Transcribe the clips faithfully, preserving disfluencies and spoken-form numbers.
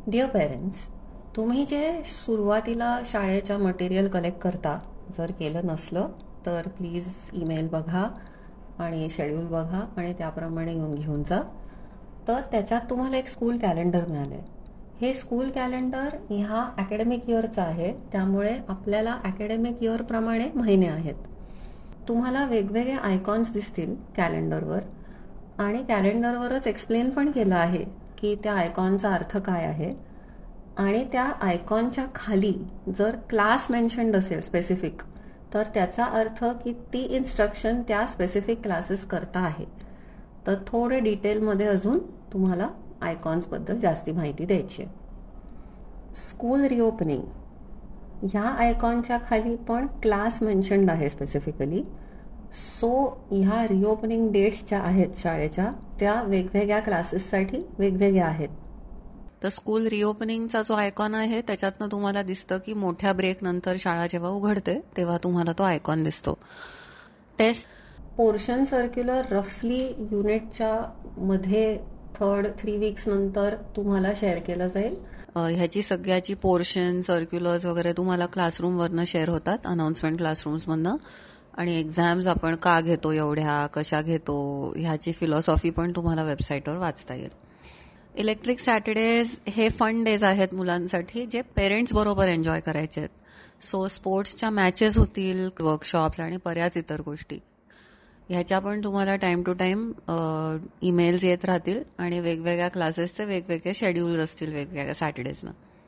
Dear parents, तुम्ही जे सुरुवातीला शाळेच्या मटेरियल कलेक्ट करता, जर केलं नसलं तर प्लीज ईमेल बघा आणि शेड्यूल बघा आणि त्याप्रमाणे येऊन घेऊन जा. तर त्याच्यात तुम्हाला एक स्कूल कॅलेंडर मिळालं आहे. हे स्कूल कॅलेंडर ह्या ॲकॅडमिक इयरचं आहे, त्यामुळे आपल्याला ॲकॅडमिक इयरप्रमाणे महिने आहेत. तुम्हाला वेगवेगळे आयकॉन्स दिसतील कॅलेंडरवर आणि कॅलेंडरवरच एक्सप्लेन पण केलं आहे की त्या आयकॉनचा अर्थ काय आहे. आणि त्या आयकॉनच्या खाली जर क्लास मेन्शन्ड असेल स्पेसिफिक, तर त्याचा अर्थ की ती इन्स्ट्रक्शन त्या स्पेसिफिक क्लासेस करता आहे. तर थोडे डिटेलमध्ये अजून तुम्हाला आयकॉन्सबद्दल जास्ती माहिती द्यायची आहे. स्कूल रिओपनिंग ह्या आयकॉनच्या खाली पण क्लास मेन्शन्ड आहे स्पेसिफिकली. सो ह्या रिओपनिंग डेट्स ज्या आहेत शाळेच्या, त्या वेगवेगळ्या क्लासेससाठी वेगवेगळ्या आहेत. तर स्कूल रिओपनिंगचा जो आयकॉन आहे त्याच्यातनं तुम्हाला दिसतं की मोठ्या ब्रेक नंतर शाळा जेव्हा उघडते तेव्हा तुम्हाला तो आयकॉन दिसतो. टेस्ट पोर्शन सर्क्युलर रफली युनिटच्या मध्ये थर्ड थ्री वीक्स नंतर तुम्हाला शेअर केलं जाईल. ह्याची सगळ्याची पोर्शन सर्क्युलर्स वगैरे तुम्हाला क्लासरूमवरनं शेअर होतात, अनाउन्समेंट क्लासरूम्समधनं. आणि एक्झाम्स आपण का घेतो, एवढ्या कशा घेतो, ह्याची फिलॉसॉफी पण तुम्हाला वेबसाईटवर वाचता येईल. इलेक्ट्रिक सॅटर्डेज हे फन डेज आहेत मुलांसाठी, जे पेरेंट्स बरोबर एन्जॉय करायचे आहेत. सो स्पोर्ट्सच्या मॅचेस होतील, वर्कशॉप्स आणि बऱ्याच इतर गोष्टी ह्याच्या पण तुम्हाला टाइम टू टाइम ईमेल्स येत राहतील आणि वेगवेगळ्या क्लासेसचे वेगवेगळे शेड्यूल्स असतील वेगवेगळ्या सॅटर्डेजना.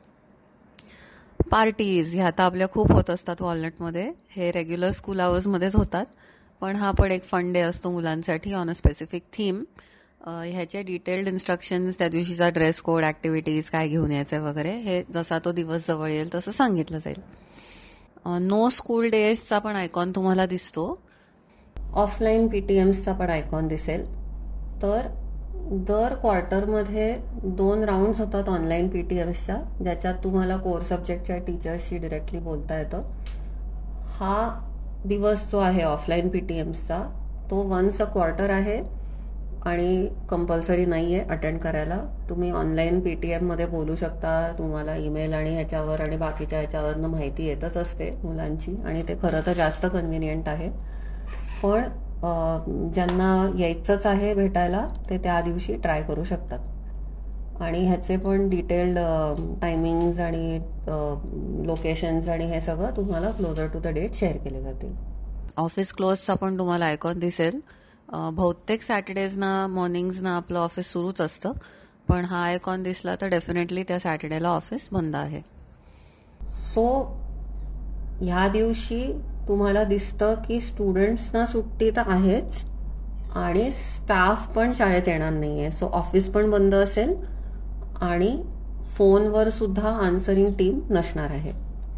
पार्टीज ह्या आता आपल्या खूप होत असतात वॉलनटमध्ये. हे रेग्युलर स्कूल आवर्समध्येच होतात, पण हा पण एक फन डे असतो मुलांसाठी ऑन अ स्पेसिफिक थीम. ह्याचे डिटेल्ड इन्स्ट्रक्शन्स, त्या दिवशीचा ड्रेस कोड, ॲक्टिव्हिटीज काय घेऊन यायचे वगैरे, हे जसा तो दिवस जवळ येईल तसं सांगितलं जाईल. नो स्कूल डेजचा पण आयकॉन तुम्हाला दिसतो. ऑफलाईन पी टी एम्सचा पण आयकॉन दिसेल. तर दर क्वार्टरमध्ये दोन राऊंड्स होतात ऑनलाईन पी टी एम्सच्या, ज्याच्यात तुम्हाला कोर सब्जेक्टच्या टीचर्सशी डिरेक्टली बोलता येतं. हा दिवस जो आहे ऑफलाईन पी टी एम्सचा, तो वन्स अ क्वार्टर आहे आणि कंपल्सरी नाही आहे अटेंड करायला. तुम्ही ऑनलाईन पी टी एममध्ये बोलू शकता. तुम्हाला ईमेल आणि ह्याच्यावर आणि बाकीच्या ह्याच्यावरनं माहिती येतच असते मुलांची, आणि ते खरं तर जास्त कन्व्हिनियंट आहे. पण ज्यांना यायचंच आहे भेटायला, ते त्या दिवशी ट्राय करू शकतात. आणि ह्याचे पण डिटेल्ड टायमिंग्स आणि लोकेशन्स आणि हे सगळं तुम्हाला closer to the date share केले जातील. ऑफिस क्लोजचा पण तुम्हाला आयकॉन दिसेल. बहुतेक सॅटर्डेजना मॉर्निंग्सना आपलं ऑफिस सुरूच असतं, पण हा आयकॉन दिसला तर डेफिनेटली त्या सॅटर्डेला ऑफिस बंद आहे. सो ह्या दिवशी तुम्हाला दिसतं की स्टुडंट्सना सुट्टी तर आहेच आणि स्टाफ पण शाळेत येणार नाही आहे. सो ऑफिस पण बंद असेल आणि फोनवर सुद्धा आन्सरिंग टीम नसणार आहे.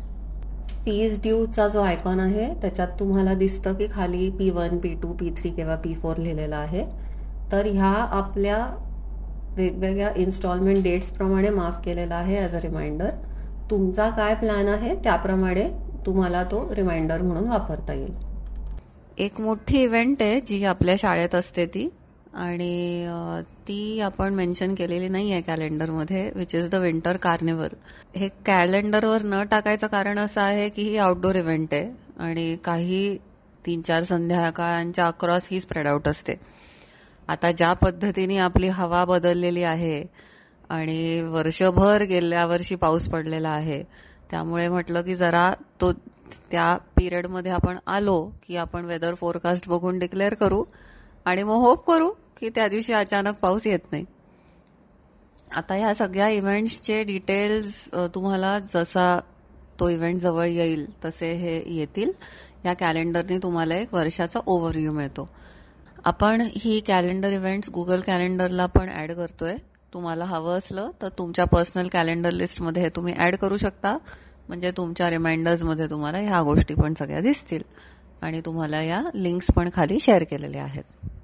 फीज ड्यूचा जो आयकॉन आहे त्याच्यात तुम्हाला दिसतं की खाली P one P two P three किंवा पी फोर लिहिलेलं आहे. तर ह्या आपल्या वेगवेगळ्या इन्स्टॉलमेंट डेट्सप्रमाणे मार्क केलेला आहे ॲज अ रिमाइंडर. तुमचा काय प्लॅन आहे त्याप्रमाणे तुम्हाला तो रिमाइंडर म्हणून वापरता येईल. एक मोठी इव्हेंट आहे जी आपल्या शाळेत असते ती, आणि ती आपण मेन्शन केलेली नाही आहे कॅलेंडरमध्ये, which is the winter carnival. हे कॅलेंडरवर न टाकायचं कारण असं आहे की ही आउटडोर इव्हेंट आहे आणि काही तीन चार संध्याकाळांच्या अक्रॉस ही स्प्रेड आउट असते. आता ज्या पद्धतीने आपली हवा बदललेली आहे आणि वर्षभर गेल्या वर्षी पाऊस पडलेला आहे, त्यामुळे म्हटलं की जरा तो त्या पिरियडमध्ये आपण आलो की आपण वेदर फोरकास्ट बघून डिक्लेअर करू आणि मग होप करू की त्या दिवशी अचानक पाऊस येत नाही. आता ह्या सगळ्या इव्हेंट्सचे डिटेल्स तुम्हाला जसा तो इव्हेंट जवळ येईल तसे हे येतील. या कॅलेंडरने तुम्हाला एक वर्षाचा ओव्हरव्ह्यू मिळतो. आपण ही कॅलेंडर इव्हेंट्स गुगल कॅलेंडरला पण ॲड करतोय. तुम्हाला हवं असलं तर तुमच्या पर्सनल कॅलेंडर लिस्टमध्ये हे तुम्ही ॲड करू शकता, म्हणजे तुमच्या रिमाइंडर्समध्ये तुम्हाला ह्या गोष्टी पण सगळ्या दिसतील आणि तुम्हाला या लिंक्स पण खाली शेअर केलेल्या आहेत.